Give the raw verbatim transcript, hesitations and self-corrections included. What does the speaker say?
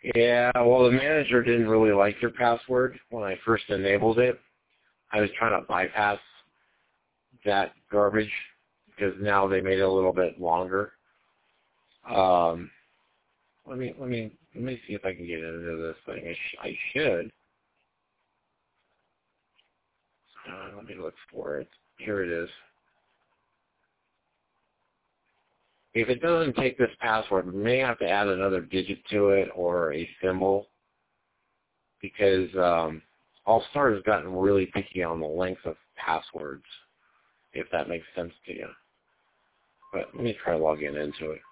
Yeah, well, the manager didn't really like your password when I first enabled it. I was trying to bypass that garbage because now they made it a little bit longer. Um, let me let me let me see if I can get into this thing. I, sh- I should. Uh, let me look for it. Here it is. If it doesn't take this password, we may have to add another digit to it or a symbol because um, All-Star has gotten really picky on the length of passwords, if that makes sense to you. But let me try logging into it.